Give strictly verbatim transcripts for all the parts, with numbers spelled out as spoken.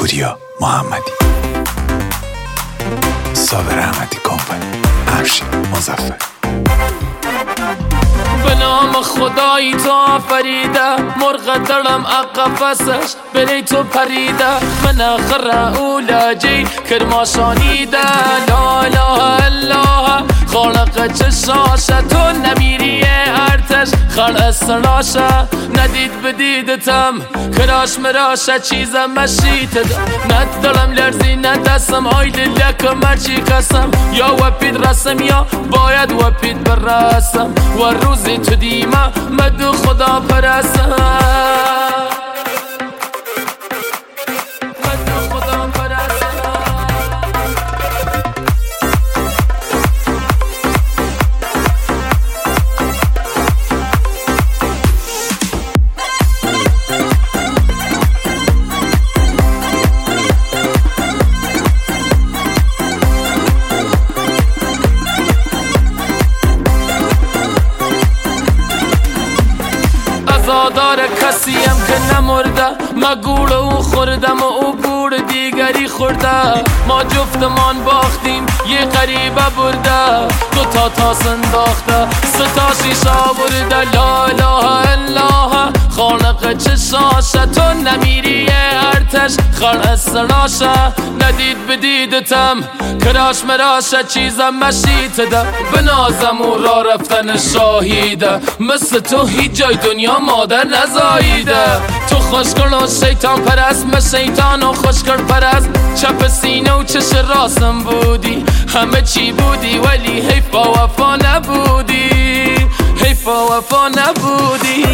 پوریا محمدی، صابر احمدی کمپانی، افشین مظفر. به نام خدایی تو آفریده، مرغ دلم اقفسش بری تو پریده. من اخر اولاجی کرماشانیده، لا اله الا خالق چشاشه. تو نمیری ارتش خلق سراشه، ندید بدیدتم کراش مراشه. چیزم مشیت ندارم لرزی ندستم، آیل لکم مرچی کسم. یا وپید رسم یا باید وپید برسم، و روزی تو دیمه مدو خدا پرستم. عزادار کسیم که نمرده، ما گوڑ او خوردم و او گوڑ دیگری خورده. ما جفتمان باختیم یه غریبه برده، دو تا تاس انداخته ستا شیشا برده. لا اله الا خالق چشاشه، تو نمیری ارتش خلق سراشه. ندید بدیدتم کراش مراشه، چیزم مشیت ده بنازم او را رفتن شاهیده. مثل تو هیچ جای دنیا مادر نزاییده. تو خوشگل و شیطان پرست، من شیطان و خوشگل پرست. چپ سینه و چش راستم بودی، همه چی بودی ولی حیفا وفا نبودی، حیفا وفا نبودی.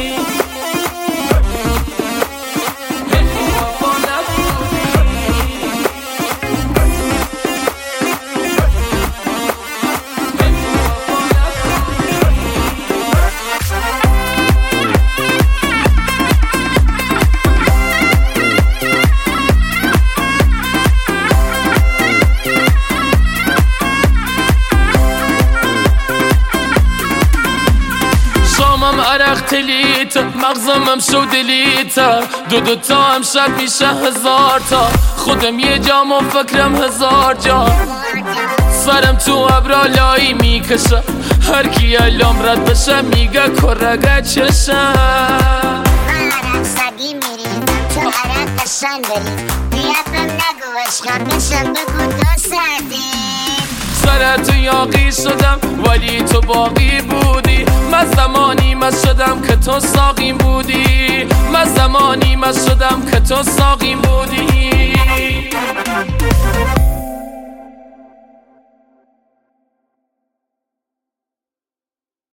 عرق تلیت مغزمم شو دلیت، دو دو تا امشب میشه هزار تا. خودم یه جام و فکرم هزار جا، سرم تو ابرا لایی میکشه. هر کی الان رد بشه میگه کرگه چشه. عرق سدی میریم تو عرق قشن بریم، بیافم نگو عشقم بشم بگو دو سردیم. سر تو یاقی شدم ولی تو باقی بودی. من زمانی مست شدم که تو ساقیم بودی، من زمانی مست شدم که تو ساقیم بودی.